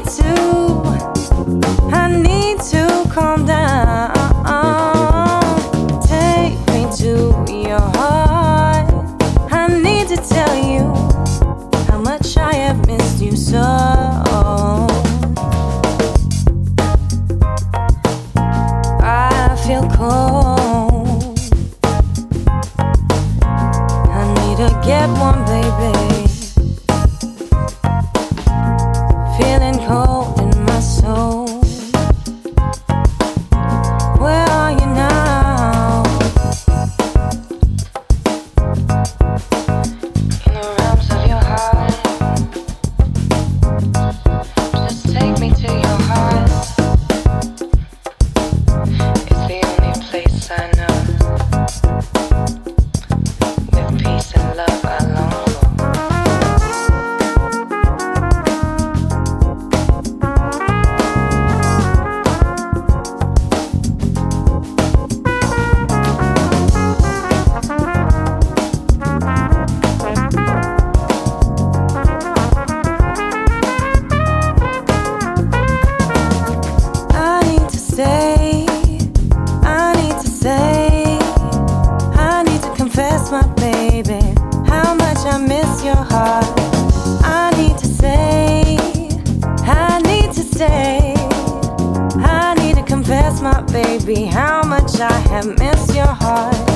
need to calm down. Take me to your heart. I need to tell you how much I have missed you so. I feel cold. I need to get warm, baby. Feeling cold in my soul. Where are you now? In the realms of your heart. Just take me to your heart. It's the only place I know. With peace and love I long for. My baby, how much I miss your heart. I need to say, I need to say, I need to confess, my baby, how much I have missed your heart.